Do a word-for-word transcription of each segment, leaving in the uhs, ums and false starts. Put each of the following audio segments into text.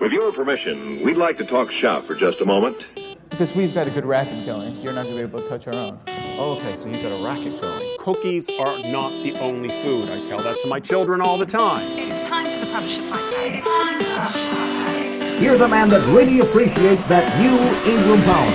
With your permission, we'd like to talk shop for just a moment. Because we've got a good racket going, you're not going to be able to touch our own. Oh, okay, so you've got a racket going. Cookies are not the only food. I tell that to my children all the time. It's time for the Publisher Fight Back. It's time for the Publisher Fight Back. Here's a man that really appreciates that new England power.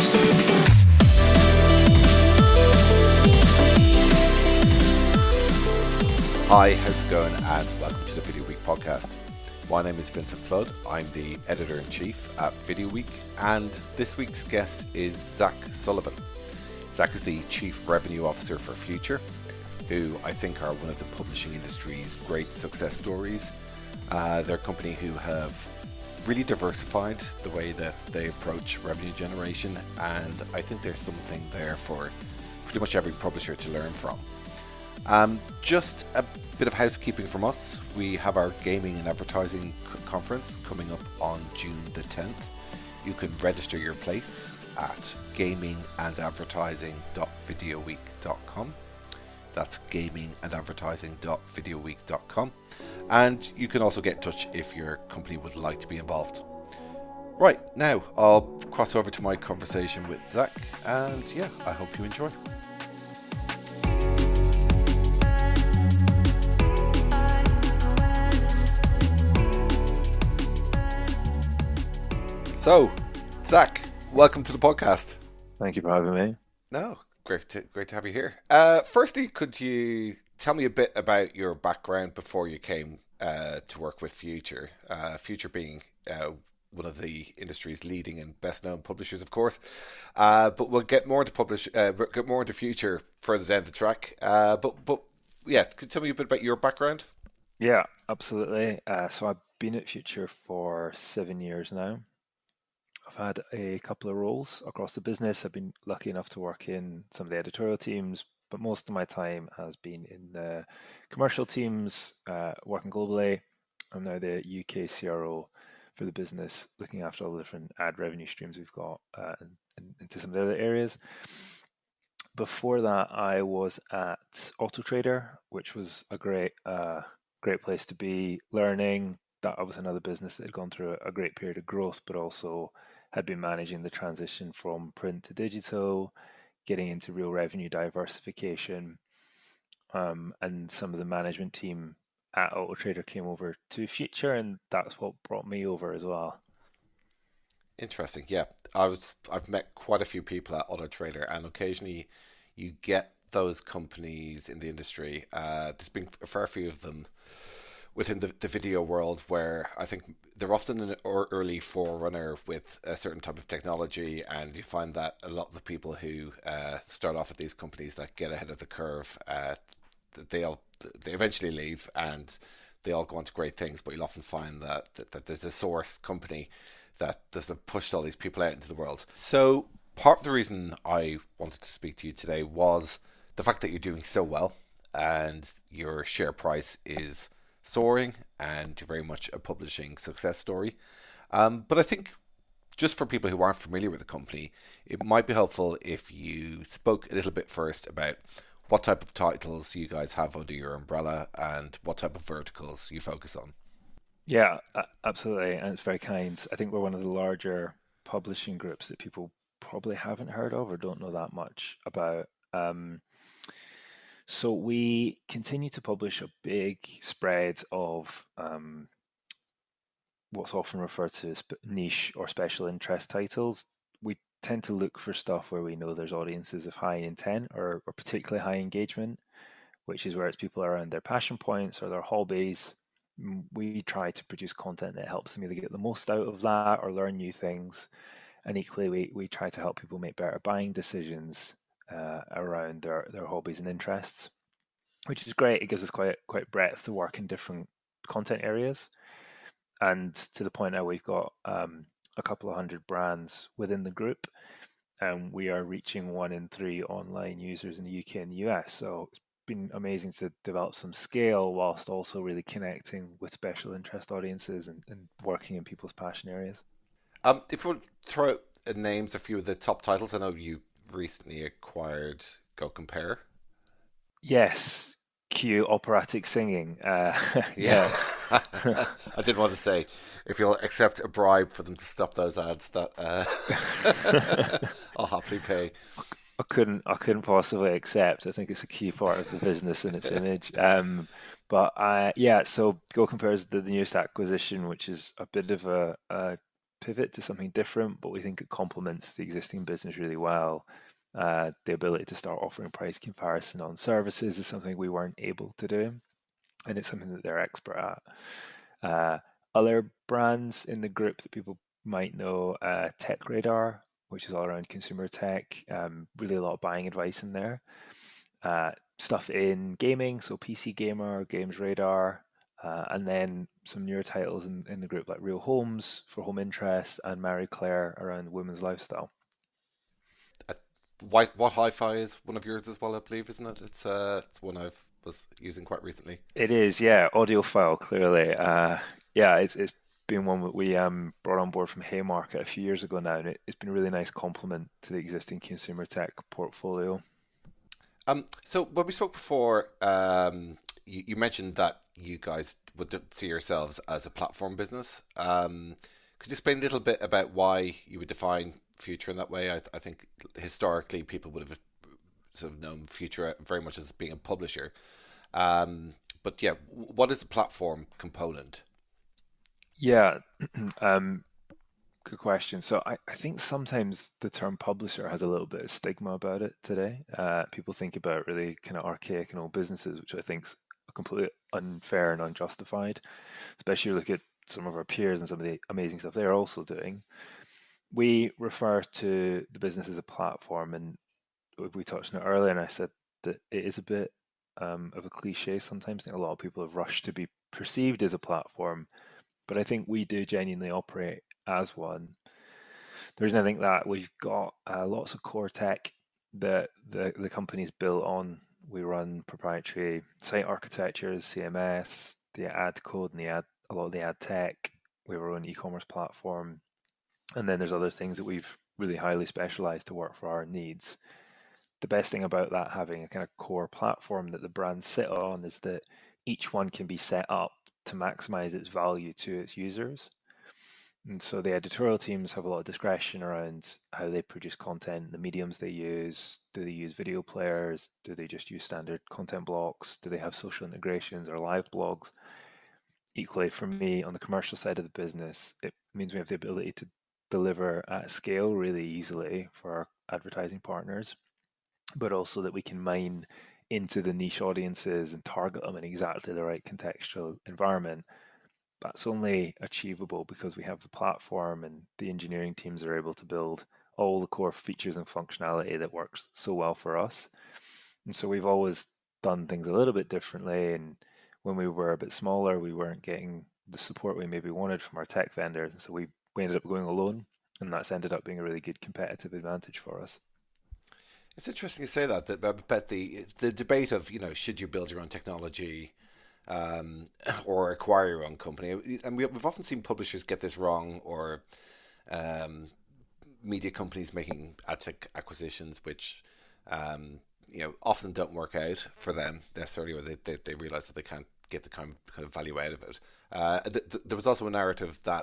Hi, how's it going, and welcome to the Video Week podcast. My name is Vincent Flood. I'm the editor-in-chief at Video Week, and this week's guest is Zach Sullivan. Zach is the Chief Revenue Officer for Future, who I think are one of the publishing industry's great success stories. Uh, they're a company who have really diversified the way that they approach revenue generation, and I think there's something there for pretty much every publisher to learn from. Um, just a bit of housekeeping from us. We have our gaming and advertising c- conference coming up on June the tenth. You can register your place at gaming and advertising dot video week dot com. That's gaming and advertising dot video week dot com. And you can also get in touch if your company would like to be involved. Right, now I'll cross over to my conversation with Zach, and yeah, I hope you enjoy. So, Zach, welcome to the podcast. Thank you for having me. No, great to, great to have you here. Uh, firstly, could you tell me a bit about your background before you came uh, to work with Future? Uh, Future being uh, one of the industry's leading and best-known publishers, of course. Uh, but we'll get more into publish, uh, get more into Future further down the track. Uh, but but yeah, could you tell me a bit about your background? Yeah, absolutely. Uh, so I've been at Future for seven years now. I've had a couple of roles across the business. I've been lucky enough to work in some of the editorial teams, but most of my time has been in the commercial teams, uh, working globally. I'm now the U K C R O for the business, looking after all the different ad revenue streams we've got uh, and, and into some of the other areas. Before that, I was at AutoTrader, which was a great, uh, great place to be learning. That was another business that had gone through a great period of growth, but also had been managing the transition from print to digital, getting into real revenue diversification. Um, and some of the management team at AutoTrader came over to Future, and that's what brought me over as well. Interesting. Yeah, I was. I've met quite a few people at AutoTrader, and occasionally you get those companies in the industry. Uh, there's been a fair few of them within the, the video world where I think they're often an early forerunner with a certain type of technology, and you find that a lot of the people who uh, start off at these companies that get ahead of the curve, uh, they all they eventually leave and they all go on to great things, but you'll often find that, that, that there's a source company that doesn't push all these people out into the world. So part of the reason I wanted to speak to you today was the fact that you're doing so well and your share price is soaring and you're very much a publishing success story. Um, but I think just for people who aren't familiar with the company, it might be helpful if you spoke a little bit first about what type of titles you guys have under your umbrella and what type of verticals you focus on. Yeah, absolutely. And it's very kind. I think we're one of the larger publishing groups that people probably haven't heard of or don't know that much about. Um, So we continue to publish a big spread of um, what's often referred to as niche or special interest titles. We tend to look for stuff where we know there's audiences of high intent or, or particularly high engagement, which is where it's people around their passion points or their hobbies. We try to produce content that helps them either get the most out of that or learn new things. And equally, we, we try to help people make better buying decisions Uh, around their, their hobbies and interests, which is great. It gives us quite quite breadth to work in different content areas. And to the point now, we've got um, a couple of hundred brands within the group, and we are reaching one in three online users in the U K and the U S. So it's been amazing to develop some scale whilst also really connecting with special interest audiences and, and working in people's passion areas. Um, if we throw out names, a few of the top titles, I know you recently acquired Go Compare. Yes, cue operatic singing. Uh, yeah, I did want to say, if you'll accept a bribe for them to stop those ads, that uh, I'll happily pay. I couldn't I couldn't possibly accept. I think it's a key part of the business and its image. Um, but I yeah, so Go Compares the, the newest acquisition, which is a bit of a, a pivot to something different, but we think it complements the existing business really well. Uh, the ability to start offering price comparison on services is something we weren't able to do, and it's something that they're expert at. Uh, other brands in the group that people might know, uh, TechRadar, which is all around consumer tech, um, really a lot of buying advice in there. Uh, stuff in gaming, so P C Gamer, Games Radar, uh, and then some newer titles in, in the group like Real Homes for home interest and Marie Claire around women's lifestyle. Uh, White What Hi-Fi is one of yours as well, I believe, isn't it? It's uh, it's one I've was using quite recently. It is, yeah, audiophile clearly. Uh, yeah, it's it's been one that we um brought on board from Haymarket a few years ago now, and it, it's been a really nice complement to the existing consumer tech portfolio. Um, so when we spoke before, um, you, you mentioned that you guys would see yourselves as a platform business. Um, could you explain a little bit about why you would define Future in that way? I, I think historically people would have sort of known Future very much as being a publisher. Um, but yeah, what is the platform component? Yeah, um, good question. So I, I think sometimes the term publisher has a little bit of stigma about it today. Uh, people think about really kind of archaic and old businesses, which I think is completely unfair and unjustified, especially look at some of our peers and some of the amazing stuff they're also doing. We refer to the business as a platform, and we touched on it earlier, and I said that it is a bit um, of a cliche sometimes. I think a lot of people have rushed to be perceived as a platform, but I think we do genuinely operate as one. The reason I think that we've got uh, lots of core tech that the, the company's built on. We run proprietary site architectures, C M S, the ad code, and the ad a lot of the ad tech. We have our own e-commerce platform, and then there's other things that we've really highly specialized to work for our needs. The best thing about that, having a kind of core platform that the brands sit on, is that each one can be set up to maximize its value to its users. And so the editorial teams have a lot of discretion around how they produce content, the mediums they use. Do they use video players? Do they just use standard content blocks? Do they have social integrations or live blogs? Equally, for me, on the commercial side of the business, it means we have the ability to deliver at scale really easily for our advertising partners, but also that we can mine into the niche audiences and target them in exactly the right contextual environment. That's only achievable because we have the platform and the engineering teams are able to build all the core features and functionality that works so well for us. And so we've always done things a little bit differently. And when we were a bit smaller, we weren't getting the support we maybe wanted from our tech vendors. And so we, we ended up going alone, and that's ended up being a really good competitive advantage for us. It's interesting to say that, that but the the debate of, you know, should you build your own technology um, or acquire your own company, and we, we've often seen publishers get this wrong, or um, media companies making ad tech acquisitions, which um, you know often don't work out for them necessarily, or they they, they realize that they can't get the kind of, kind of value out of it. Uh, th- th- there was also a narrative that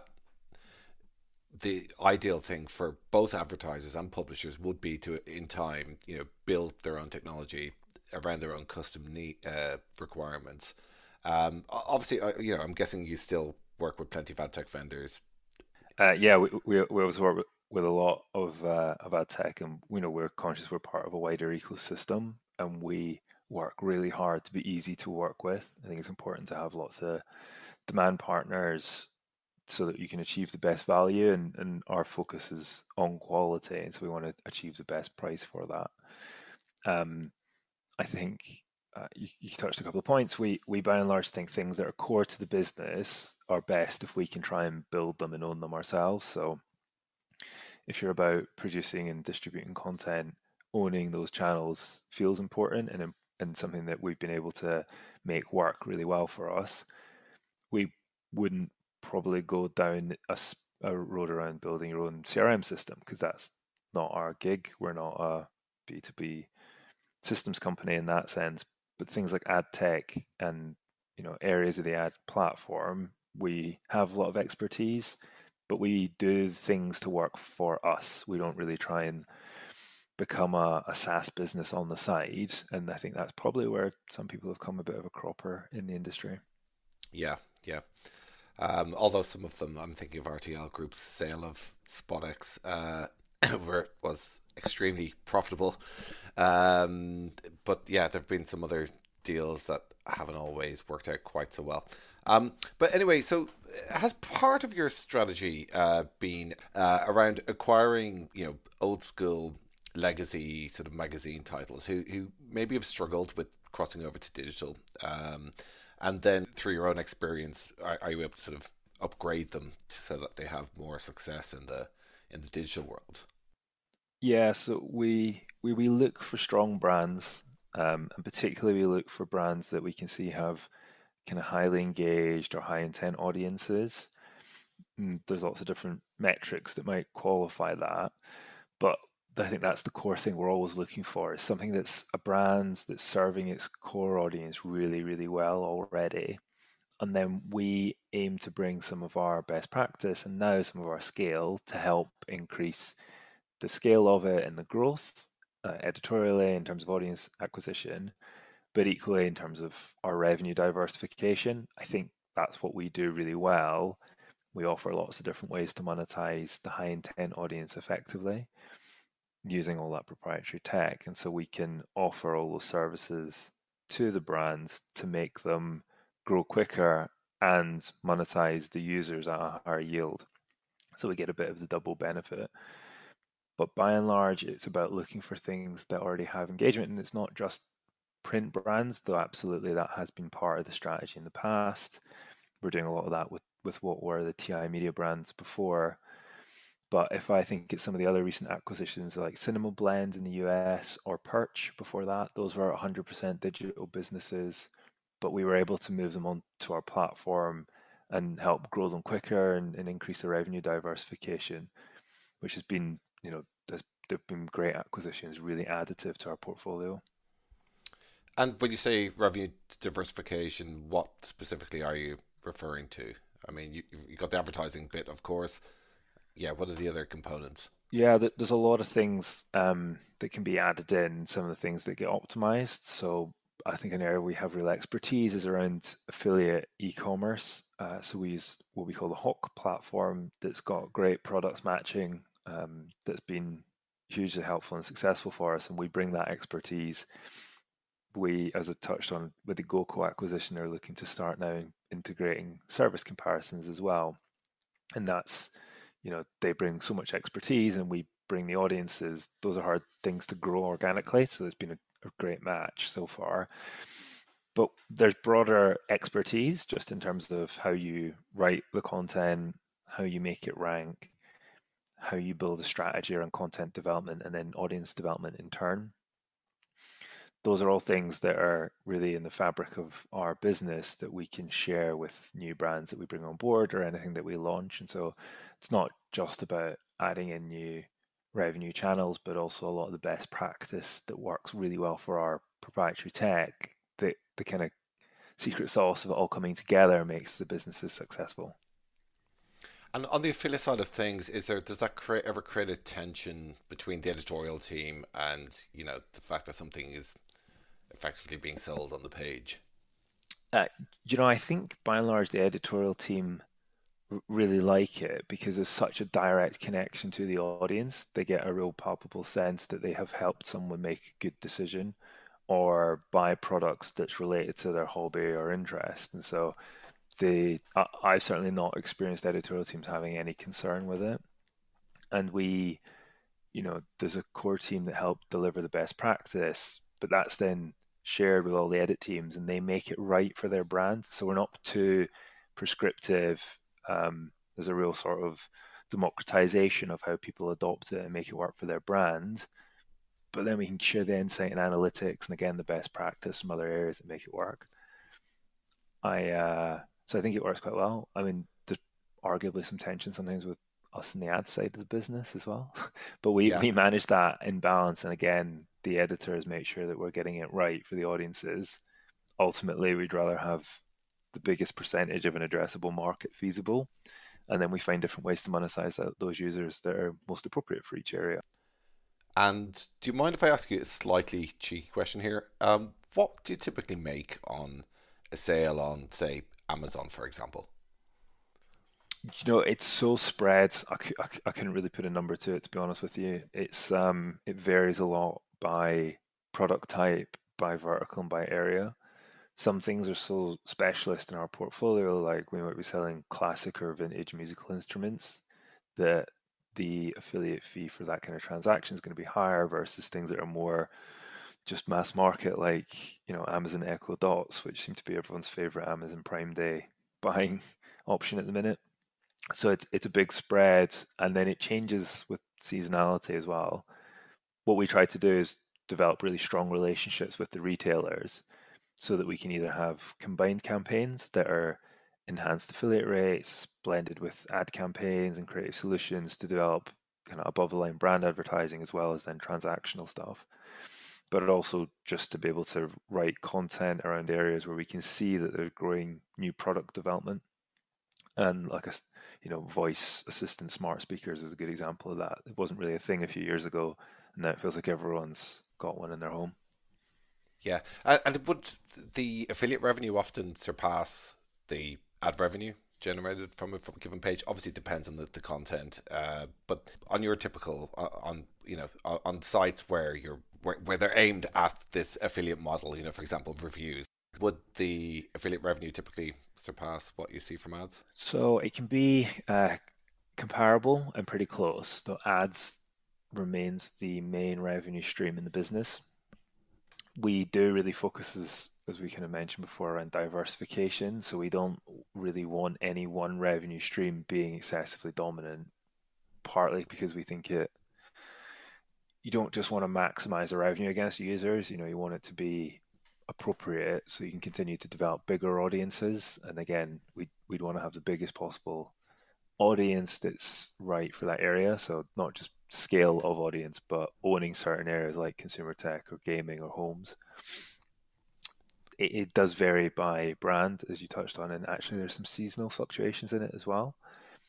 the ideal thing for both advertisers and publishers would be to, in time, you know, build their own technology around their own custom need, uh, requirements. Um, obviously, uh, you know, I'm guessing you still work with plenty of ad tech vendors. Uh, yeah, we, we we always work with, with a lot of uh, of ad tech, and you know we're conscious we're part of a wider ecosystem, and we work really hard to be easy to work with. I think it's important to have lots of demand partners so that you can achieve the best value, and, and our focus is on quality, and so we want to achieve the best price for that. Um, I think uh, you, you touched a couple of points. We we by and large think things that are core to the business are best if we can try and build them and own them ourselves. So if you're about producing and distributing content, owning those channels feels important, and and something that we've been able to make work really well for us. We wouldn't probably go down a, a road around building your own C R M system, because that's not our gig. We're not a B two B systems company in that sense. But things like ad tech and you know, areas of the ad platform, we have a lot of expertise, but we do things to work for us. We don't really try and become a, a SaaS business on the side. And I think that's probably where some people have come a bit of a cropper in the industry. Yeah, yeah. Um, although some of them, I'm thinking of R T L Group's sale of SpotX, uh, where it was extremely profitable. Um, but yeah, there have been some other deals that haven't always worked out quite so well. Um, but anyway, so has part of your strategy uh, been uh, around acquiring, you know, old school legacy sort of magazine titles who, who maybe have struggled with crossing over to digital, um, and then through your own experience, are, are you able to sort of upgrade them so that they have more success in the in the digital world? Yeah, so we we, we look for strong brands, um, and particularly we look for brands that we can see have kind of highly engaged or high intent audiences. And there's lots of different metrics that might qualify that, but I think that's the core thing we're always looking for, is something that's a brand that's serving its core audience really, really well already. And then we aim to bring some of our best practice and now some of our scale to help increase the scale of it and the growth uh, editorially in terms of audience acquisition, but equally in terms of our revenue diversification. I think that's what we do really well. We offer lots of different ways to monetize the high intent audience effectively using all that proprietary tech. And so we can offer all those services to the brands to make them grow quicker and monetize the users at a higher yield. So we get a bit of the double benefit. But by and large, it's about looking for things that already have engagement. And it's not just print brands, though absolutely that has been part of the strategy in the past. We're doing a lot of that with, with what were the T I Media brands before. But if I think it's some of the other recent acquisitions like Cinema Blend in the U S or Perch before that, those were one hundred percent digital businesses, but we were able to move them onto our platform and help grow them quicker and, and increase the revenue diversification, which has been, you know, they've been great acquisitions, really additive to our portfolio. And when you say revenue diversification, what specifically are you referring to? I mean, you, you got the advertising bit, of course. Yeah, what are the other components? Yeah, there's a lot of things um, that can be added in, some of the things that get optimized. So I think an area we have real expertise is around affiliate e-commerce. Uh, so we use what we call the Hawk platform that's got great products matching, um, that's been hugely helpful and successful for us. And we bring that expertise. We, as I touched on with the GoCo acquisition, are looking to start now integrating service comparisons as well. And that's, you know, they bring so much expertise and we bring the audiences. Those are hard things to grow organically. So it's been a, a great match so far. But there's broader expertise just in terms of how you write the content, how you make it rank, how you build a strategy around content development and then audience development in turn. Those are all things that are really in the fabric of our business that we can share with new brands that we bring on board or anything that we launch. And so it's not just about adding in new revenue channels, but also a lot of the best practice that works really well for our proprietary tech. The, the kind of secret sauce of it all coming together makes the businesses successful. And on the affiliate side of things, is there does that create, ever create a tension between the editorial team and, you know, the fact that something is effectively being sold on the page? Uh, you know, I think by and large the editorial team r- really like it because there's such a direct connection to the audience. They get a real palpable sense that they have helped someone make a good decision or buy products that's related to their hobby or interest. And so they, I, I've certainly not experienced editorial teams having any concern with it. And we, you know, there's a core team that help deliver the best practice, but that's then shared with all the edit teams and they make it right for their brand. So we're not too prescriptive. Um, there's a real sort of democratization of how people adopt it and make it work for their brand. But then we can share the insight and analytics and again, the best practice from other areas that make it work. I uh, So I think it works quite well. I mean, there's arguably some tension sometimes with us in the ad side of the business as well. But we, Yeah. we manage that in balance. And again, the editors make sure that we're getting it right for the audiences. Ultimately, we'd rather have the biggest percentage of an addressable market feasible. And then we find different ways to monetize that, those users that are most appropriate for each area. And do you mind if I ask you a slightly cheeky question here? Um, what do you typically make on a sale on, say, Amazon, for example? You know, it's so spread. I, c- I, c- I couldn't really put a number to it, to be honest with you. It's um, it varies a lot by product type, by vertical, and by area. Some things are so specialist in our portfolio, like we might be selling classic or vintage musical instruments, that the affiliate fee for that kind of transaction is going to be higher versus things that are more just mass market, like, you know, Amazon Echo Dots, which seem to be everyone's favorite Amazon Prime Day buying option at the minute. So it's it's a big spread, and then it changes with seasonality as well. What we try to do is develop really strong relationships with the retailers so that we can either have combined campaigns that are enhanced affiliate rates blended with ad campaigns and creative solutions to develop kind of above the line brand advertising, as well as then transactional stuff. But also just to be able to write content around areas where we can see that there's growing new product development. And like a, you know, voice assistant smart speakers is a good example of that. It wasn't really a thing a few years ago, and now it feels like everyone's got one in their home. Yeah, and and would the affiliate revenue often surpass the ad revenue generated from a, from a given page? Obviously, it depends on the, the content, uh, but on your typical uh, on you know on, on sites where you're where, where they're aimed at this affiliate model, you know, for example, reviews, would the affiliate revenue typically surpass what you see from ads? So it can be uh, comparable and pretty close. So ads remains the main revenue stream in the business. We do really focus, as, as we kind of mentioned before, around diversification. So we don't really want any one revenue stream being excessively dominant, partly because we think it, you don't just want to maximize the revenue against users, you know, you want it to be appropriate so you can continue to develop bigger audiences. And again, we'd, we'd want to have the biggest possible audience that's right for that area. So not just scale of audience, but owning certain areas like consumer tech or gaming or homes. It, it does vary by brand, as you touched on, and actually there's some seasonal fluctuations in it as well.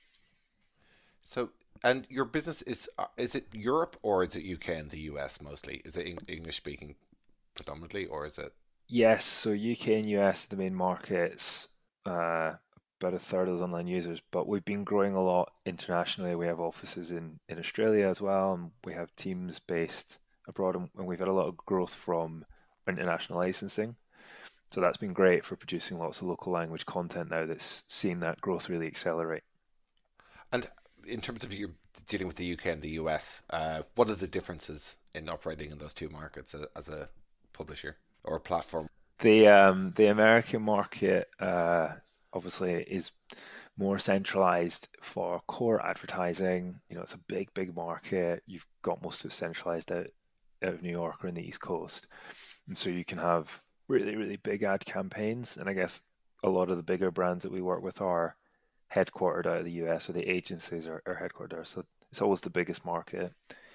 So, and your business is, uh, is it Europe or is it U K and the U S mostly? Is it English speaking predominantly, or is it? Yes, so U K and U S are the main markets, uh, about a third of those online users, but we've been growing a lot internationally. We have offices in, in Australia as well, and we have teams based abroad, and we've had a lot of growth from international licensing. So that's been great for producing lots of local language content now that's seen that growth really accelerate. And in terms of you dealing with the U K and the U S, uh, what are the differences in operating in those two markets as, as a publisher or a platform? The um, the American market uh, obviously is more centralized for core advertising. You know, it's a big, big market. You've got most of it centralized out, out of New York or in the East Coast. And so you can have really, really big ad campaigns. And I guess a lot of the bigger brands that we work with are headquartered out of the U S, or the agencies are, are headquartered there. So it's always the biggest market.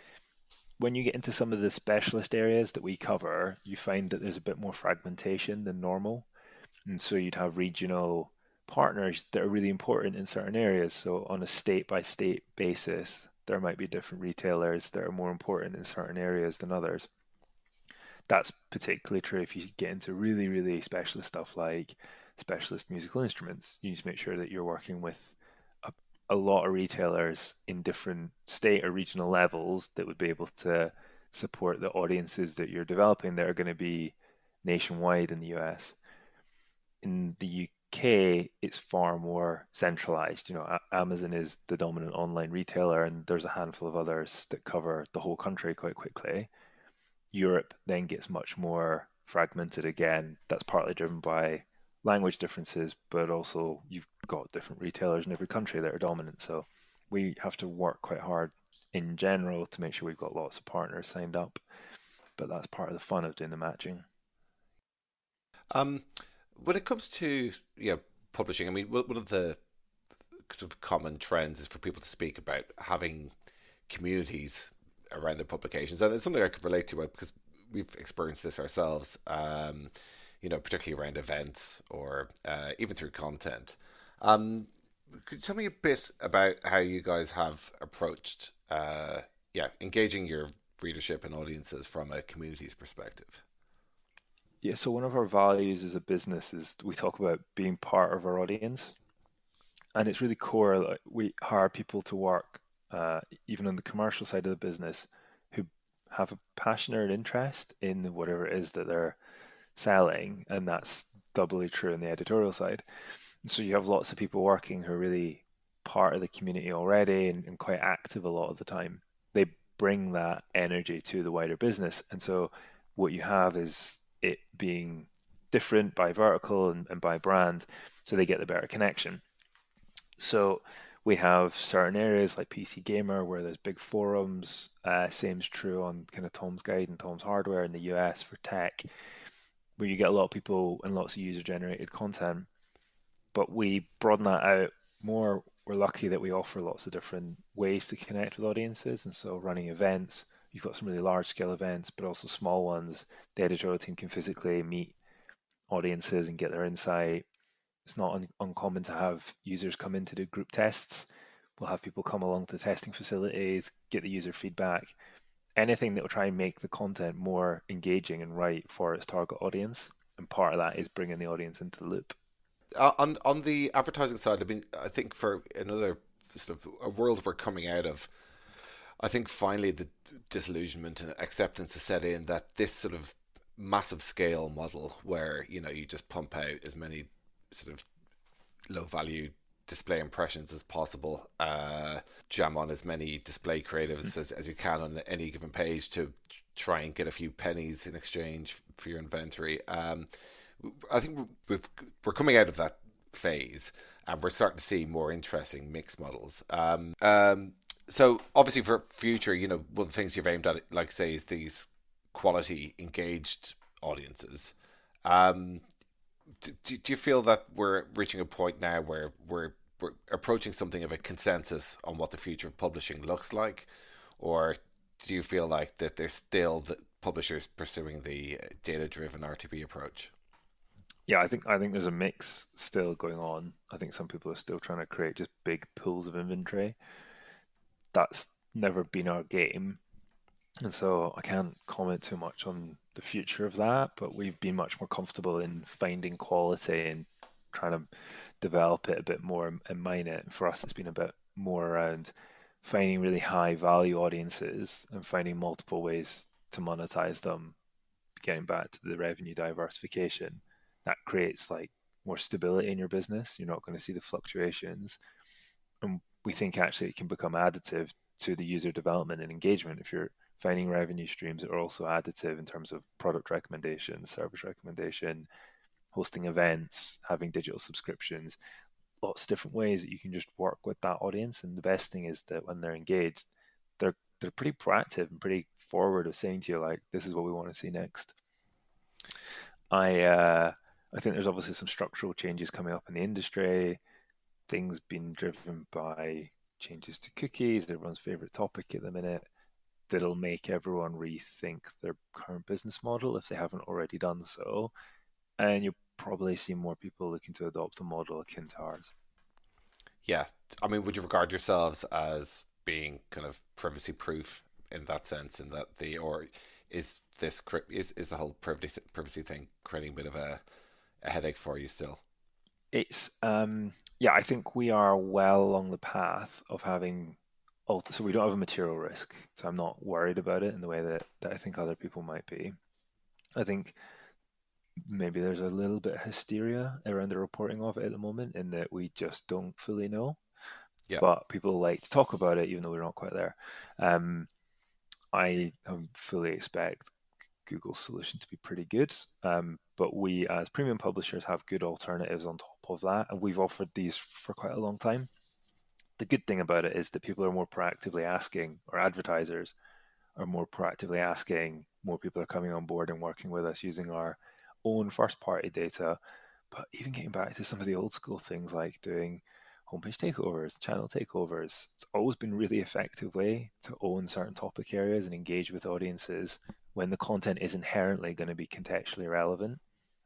When you get into some of the specialist areas that we cover, you find that there's a bit more fragmentation than normal. And so you'd have regional partners that are really important in certain areas. So on a state by state basis, there might be different retailers that are more important in certain areas than others. That's particularly true if you get into really, really specialist stuff like specialist musical instruments. You need to make sure that you're working with a, a lot of retailers in different state or regional levels that would be able to support the audiences that you're developing that are going to be nationwide in the U S. In the U K, it's far more centralized. You know, Amazon is the dominant online retailer, and there's a handful of others that cover the whole country quite quickly. Europe then gets much more fragmented again. That's partly driven by language differences, but also you've got different retailers in every country that are dominant. So we have to work quite hard in general to make sure we've got lots of partners signed up. But that's part of the fun of doing the matching. Um, when it comes to you know, publishing, I mean, one of the sort of common trends is for people to speak about having communities around their publications, and it's something I could relate to because we've experienced this ourselves. Um, you know, particularly around events or uh, even through content. Um, could you tell me a bit about how you guys have approached, uh, yeah, engaging your readership and audiences from a community's perspective? Yeah, so one of our values as a business is we talk about being part of our audience, and it's really core. Like, we hire people to work, uh, even on the commercial side of the business, who have a passion or an interest in whatever it is that they're selling, and that's doubly true on the editorial side. And so you have lots of people working who are really part of the community already and, and quite active a lot of the time. They bring that energy to the wider business, and so what you have is it being different by vertical and, and by brand, so they get the better connection. So we have certain areas like P C Gamer where there's big forums. Uh, same's true on kind of Tom's Guide and Tom's Hardware in the U S for tech, where you get a lot of people and lots of user-generated content. But we broaden that out more. We're lucky that we offer lots of different ways to connect with audiences, and so running events. You've got some really large-scale events, but also small ones. The editorial team can physically meet audiences and get their insight. It's not un- uncommon to have users come in to do group tests. We'll have people come along to testing facilities, get the user feedback, anything that will try and make the content more engaging and right for its target audience. And part of that is bringing the audience into the loop. Uh, on on the advertising side, I mean, I think for another sort of a world we're coming out of, I think finally the disillusionment and acceptance is set in that this sort of massive scale model where, you know, you just pump out as many sort of low value display impressions as possible, uh, jam on as many display creatives as, as you can on any given page to try and get a few pennies in exchange for your inventory. Um, I think we've, we're coming out of that phase and we're starting to see more interesting mixed models. Um, um, so obviously for future, you know, one of the things you've aimed at, like say, is these quality engaged audiences. Um, do, do you feel that we're reaching a point now where we're, we're approaching something of a consensus on what the future of publishing looks like? Or do you feel like that there's still the publishers pursuing the data-driven R T B approach? Yeah, I think I think there's a mix still going on. I think some people are still trying to create just big pools of inventory. That's never been our game. And so I can't comment too much on the future of that, but we've been much more comfortable in finding quality and trying to develop it a bit more and mine it. And for us, it's been a bit more around finding really high value audiences and finding multiple ways to monetize them, getting back to the revenue diversification. That creates like more stability in your business. You're not going to see the fluctuations. And we think actually it can become additive to the user development and engagement if you're finding revenue streams that are also additive in terms of product recommendation, service recommendation, hosting events, having digital subscriptions, lots of different ways that you can just work with that audience. And the best thing is that when they're engaged, they're they're pretty proactive and pretty forward of saying to you, like, this is what we want to see next. I uh, I think there's obviously some structural changes coming up in the industry. Things being driven by changes to cookies, everyone's favorite topic at the minute, that'll make everyone rethink their current business model if they haven't already done so. And you'll probably see more people looking to adopt a model akin to ours. Yeah. I mean, would you regard yourselves as being kind of privacy proof in that sense, in that the, or is this, is, is the whole privacy, privacy thing creating a bit of a, a headache for you still? It's, um, yeah, I think we are well along the path of having, so we don't have a material risk. So I'm not worried about it in the way that, that I think other people might be. I think maybe there's a little bit of hysteria around the reporting of it at the moment in that we just don't fully know. Yeah. But people like to talk about it even though we're not quite there. Um, I fully expect Google's solution to be pretty good, um, but we as premium publishers have good alternatives on top of that, and we've offered these for quite a long time. The good thing about it is that people are more proactively asking, or advertisers are more proactively asking, more people are coming on board and working with us using our own first-party data, but even getting back to some of the old school things like doing homepage takeovers, channel takeovers. It's always been a really effective way to own certain topic areas and engage with audiences when the content is inherently going to be contextually relevant.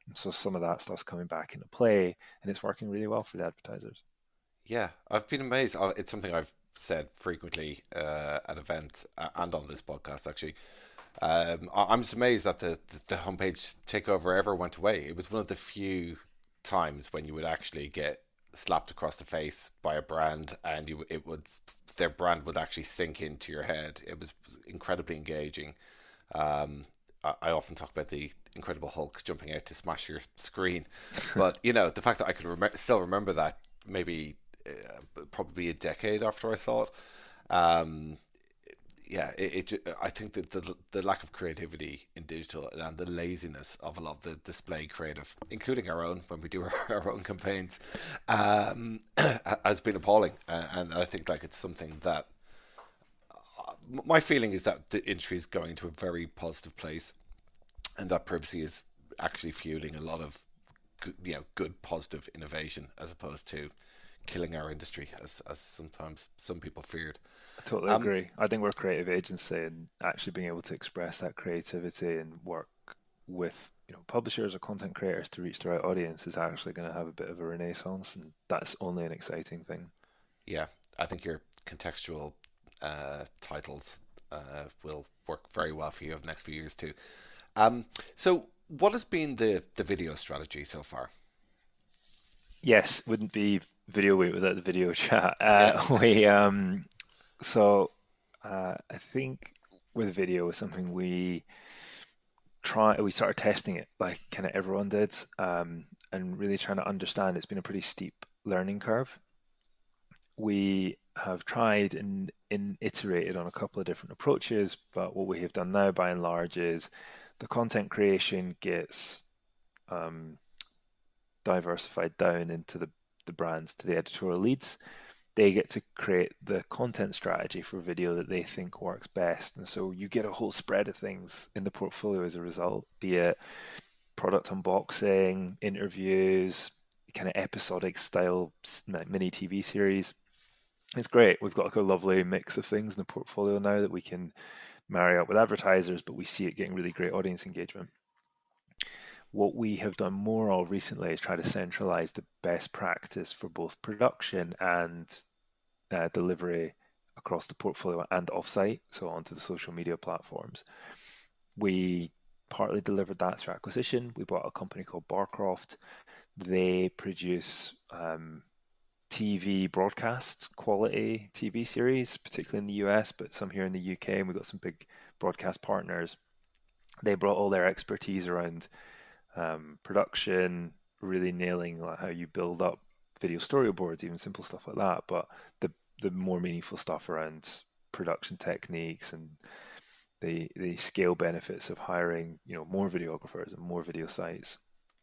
So some of that stuff's coming back into play, and it's working really well for the advertisers. Yeah, I've been amazed. Uh, It's something I've said frequently uh, at events uh, and on this podcast, actually. Um, I- I'm just amazed that the, the, the homepage takeover ever went away. It was one of the few times when you would actually get slapped across the face by a brand, and you it would their brand would actually sink into your head. It was incredibly engaging. Um, I, I often talk about the Incredible Hulk jumping out to smash your screen, but you know the fact that I can rem- still remember that maybe uh, probably a decade after I saw it. Um, yeah, it, it. ju- I think that the the lack of creativity in digital and the laziness of a lot of the display creative, including our own when we do our, our own campaigns, um, has been appalling. Uh, and I think like it's something that uh, my feeling is that the industry is going to a very positive place, and that privacy is actually fueling a lot of good, you know, good positive innovation as opposed to killing our industry, as as sometimes some people feared. I totally Um, agree. I think we're a creative agency, and actually being able to express that creativity and work with you know publishers or content creators to reach the right audience is actually going to have a bit of a renaissance, and that's only an exciting thing. Yeah, I think your contextual uh, titles uh, will work very well for you over the next few years too. Um, so, what has been the the video strategy so far? Yes, wouldn't be Video Week without the video chat. Yeah. Uh, we um, so uh, I think with video was something we try. We started testing it like kind of everyone did, um, and really trying to understand. It's been a pretty steep learning curve. We have tried and, and iterated on a couple of different approaches, but what we have done now, by and large, is the content creation gets um, diversified down into the, the brands, to the editorial leads. They get to create the content strategy for video that they think works best. And so you get a whole spread of things in the portfolio as a result, be it product unboxing, interviews, kind of episodic style mini T V series. It's great. We've got like a lovely mix of things in the portfolio now that we can marry up with advertisers, but we see it getting really great audience engagement. What we have done more of recently is try to centralize the best practice for both production and uh, delivery across the portfolio and offsite, so onto the social media platforms. We partly delivered that through acquisition. We bought a company called Barcroft. They produce um, T V broadcast quality T V series, particularly in the U S, but some here in the U K, and we've got some big broadcast partners. They brought all their expertise around um, production, really nailing like how you build up video storyboards, even simple stuff like that, but the the more meaningful stuff around production techniques and the the scale benefits of hiring, you know, more videographers and more video sites.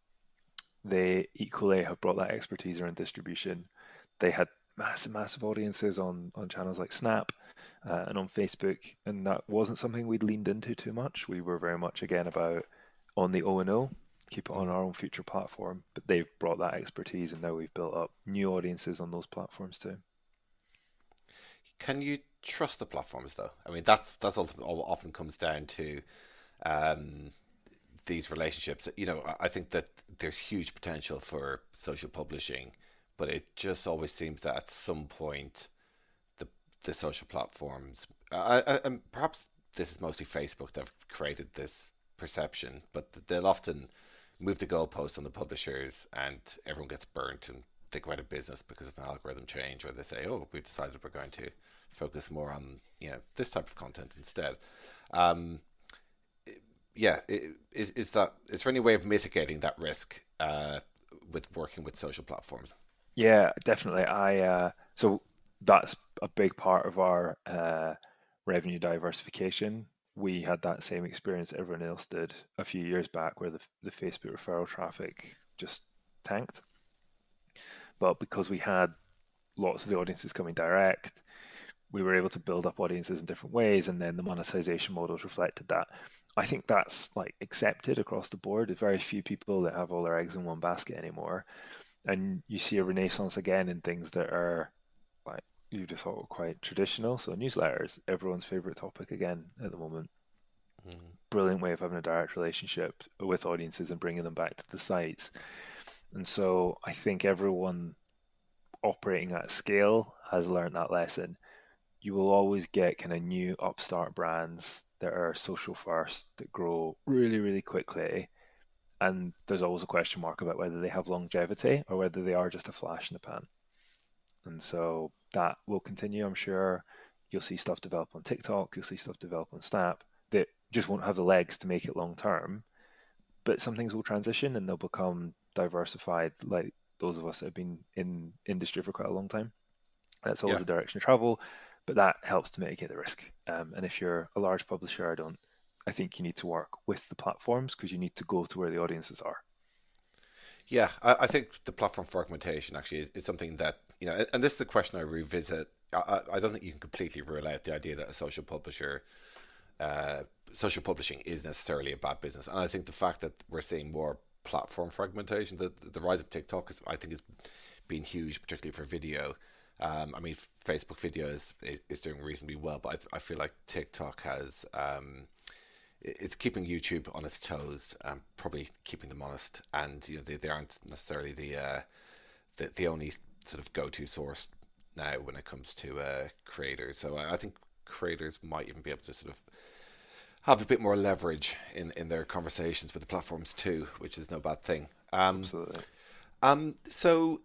They equally have brought that expertise around distribution. They had massive, massive audiences on, on channels like Snap uh, and on Facebook, and that wasn't something we'd leaned into too much. We were very much, again, about on the O and O, keep it on our own future platform, but they've brought that expertise, and now we've built up new audiences on those platforms too. Can you trust the platforms though? I mean, that's that's ultimately often comes down to um, these relationships. You know, I think that there's huge potential for social publishing, but it just always seems that at some point, the the social platforms, I, I, and perhaps this is mostly Facebook that have created this perception, but they'll often move the goalposts on the publishers, and everyone gets burnt and they go out of business because of an algorithm change, or they say, "Oh, we've decided we're going to focus more on you know this type of content instead." Um, yeah, is is that is there any way of mitigating that risk uh, with working with social platforms? Yeah, definitely. I uh, so that's a big part of our uh, revenue diversification. We had that same experience everyone else did a few years back, where the the Facebook referral traffic just tanked. But because we had lots of the audiences coming direct, we were able to build up audiences in different ways, and then the monetization models reflected that. I think that's like accepted across the board. There's very few people that have all their eggs in one basket anymore. And you see a renaissance again in things that are like you just thought were quite traditional. So newsletters, everyone's favorite topic again at the moment. Mm. brilliant way of having a direct relationship with audiences and bringing them back to the sites. And so I think everyone operating at scale has learned that lesson. You will always get kind of new upstart brands that are social first, that grow really, really quickly. And there's always a question mark about whether they have longevity or whether they are just a flash in the pan. And so that will continue, I'm sure. You'll see stuff develop on TikTok, you'll see stuff develop on Snap that just won't have the legs to make it long term. But some things will transition and they'll become diversified, like those of us that have been in industry for quite a long time. That's always Yeah. the direction of travel, but that helps to mitigate the risk. Um, and if you're a large publisher, I don't. I think you need to work with the platforms because you need to go to where the audiences are. Yeah, I, I think the platform fragmentation actually is, is something that, you know, and this is a question I revisit. I, I don't think you can completely rule out the idea that a social publisher, uh, social publishing is necessarily a bad business. And I think the fact that we're seeing more platform fragmentation, the, the rise of TikTok, is, I think, has been huge, particularly for video. Um, I mean, Facebook video is, is doing reasonably well, but I, I feel like TikTok has... Um, it's keeping YouTube on its toes, and probably keeping them honest. And you know, they, they aren't necessarily the, uh, the the only sort of go-to source now when it comes to uh, creators. So I, I think creators might even be able to sort of have a bit more leverage in, in their conversations with the platforms too, which is no bad thing. Um, Absolutely. Um. So,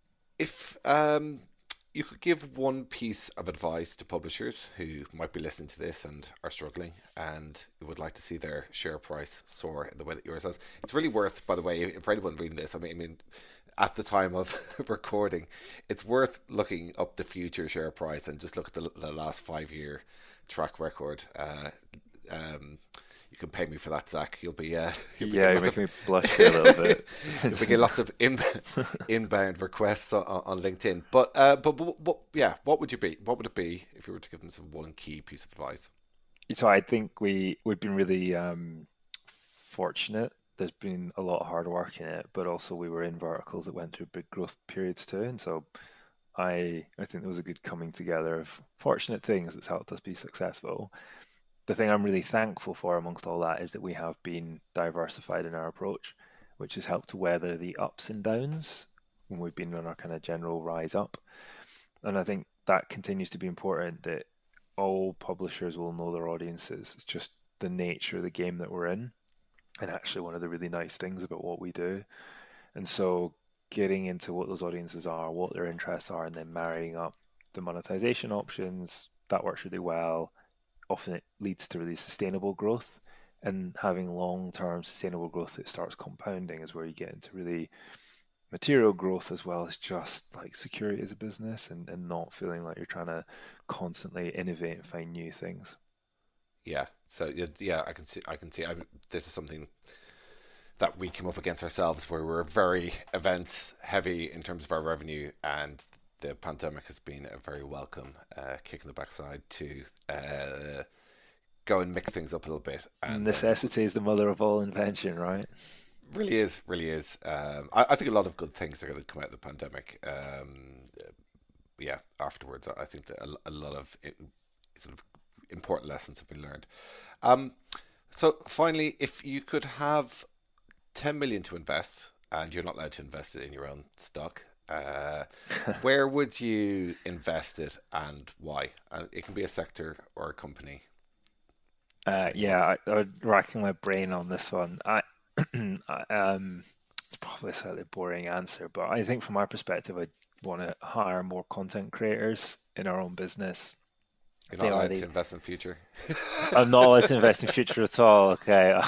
if um. you could give one piece of advice to publishers who might be listening to this and are struggling and would like to see their share price soar in the way that yours has. It's really worth, by the way, for anyone reading this, I mean, I mean at the time of recording, it's worth looking up the future share price and just look at the, the last five-year track record. Uh, um, you can pay me for that, Zach. You'll be uh, you'll be Yeah, you're lots making of- me blush here a little bit. You'll be getting lots of in, inbound requests on, on LinkedIn. But uh, but, but what, yeah, what would you be? What would it be if you were to give them some one key piece of advice? So I think we we've been really um, fortunate. There's been a lot of hard work in it, but also we were in verticals that went through big growth periods too, and so I I think there was a good coming together of fortunate things that's helped us be successful. The thing I'm really thankful for amongst all that is that we have been diversified in our approach, which has helped to weather the ups and downs when we've been on our kind of general rise up. And I think that continues to be important, that all publishers will know their audiences. It's just the nature of the game that we're in, and actually one of the really nice things about what we do. And so getting into what those audiences are, what their interests are, and then marrying up the monetization options, that works really well. Often it leads to really sustainable growth, and having long-term sustainable growth that starts compounding is where you get into really material growth, as well as just like security as a business, and, and not feeling like you're trying to constantly innovate and find new things. Yeah. So yeah, yeah, I can see. I can see. I, this is something that we came up against ourselves, where we're very events heavy in terms of our revenue, and the pandemic has been a very welcome uh, kick in the backside to uh, go and mix things up a little bit. And necessity is the mother of all invention, right? Really is, really is. Um, I, I think a lot of good things are going to come out of the pandemic. Um, yeah, afterwards, I think that a, a lot of it, sort of important lessons have been learned. Um, so finally, if you could have ten million to invest, and you're not allowed to invest it in your own stock, uh, where would you invest it and why? Uh, it can be a sector or a company. Uh, yeah, I, I was racking my brain on this one. I, I, um, it's probably a slightly boring answer, but I think from my perspective, I want to hire more content creators in our own business. You're not They allowed already- to invest in future. I'm not allowed to invest in future at all. Okay.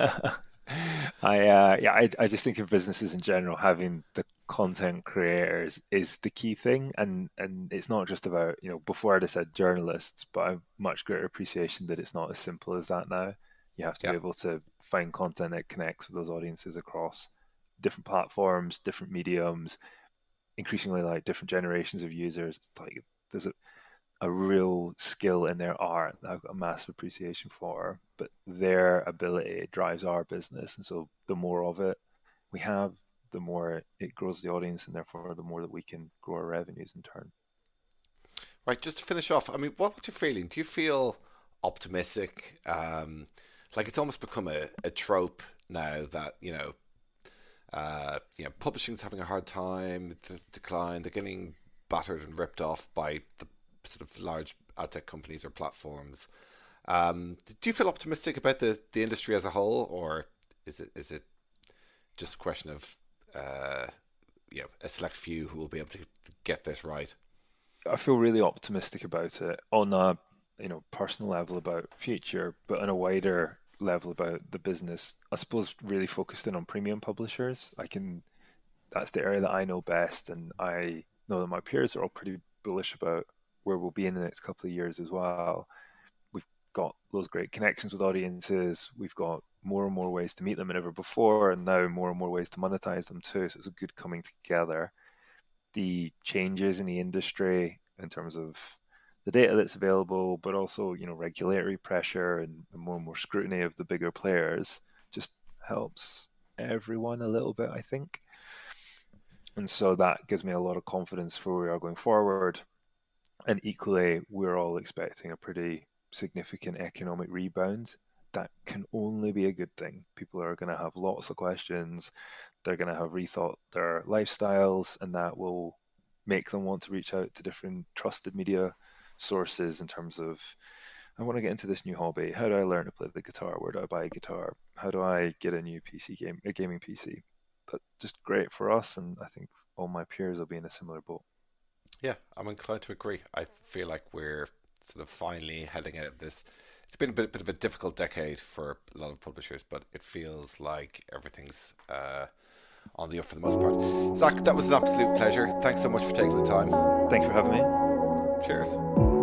I uh, yeah, I I just think of businesses in general, having the content creators is the key thing, and and it's not just about, you know, before I'd have said journalists, but I've much greater appreciation that it's not as simple as that now. You have to Yeah. be able to find content that connects with those audiences across different platforms, different mediums, increasingly like different generations of users. It's like there's a a real skill in their art that I've got a massive appreciation for, but their ability drives our business. And so the more of it we have, the more it grows the audience, and therefore the more that we can grow our revenues in turn. Right, just to finish off, I mean, what's your feeling? Do you feel optimistic? Um, like it's almost become a, a trope now that, you know, uh, you know, publishing's having a hard time, the decline, they're getting battered and ripped off by the sort of large ad tech companies or platforms. Um, do you feel optimistic about the, the industry as a whole, or is it is it just a question of uh, you know, a select few who will be able to get this right? I feel really optimistic about it on a you know personal level about future, but on a wider level about the business. I suppose really focused in on premium publishers. I can that's the area that I know best, and I know that my peers are all pretty bullish about where we'll be in the next couple of years as well. We've got those great connections with audiences. We've got more and more ways to meet them than ever before, and now more and more ways to monetize them too. So it's a good coming together. The changes in the industry in terms of the data that's available, but also, you know, regulatory pressure and more and more scrutiny of the bigger players just helps everyone a little bit, I think. And so that gives me a lot of confidence for where we are going forward. And equally, we're all expecting a pretty significant economic rebound. That can only be a good thing. People are going to have lots of questions. They're going to have rethought their lifestyles, and that will make them want to reach out to different trusted media sources in terms of, I want to get into this new hobby. How do I learn to play the guitar? Where do I buy a guitar? How do I get a new P C game, a gaming P C? That's just great for us, and I think all my peers will be in a similar boat. Yeah, I'm inclined to agree. I feel like we're sort of finally heading out of this. It's been a bit, bit of a difficult decade for a lot of publishers, but it feels like everything's uh, on the up for the most part. Zach, that was an absolute pleasure. Thanks so much for taking the time. Thank you for having me. Cheers.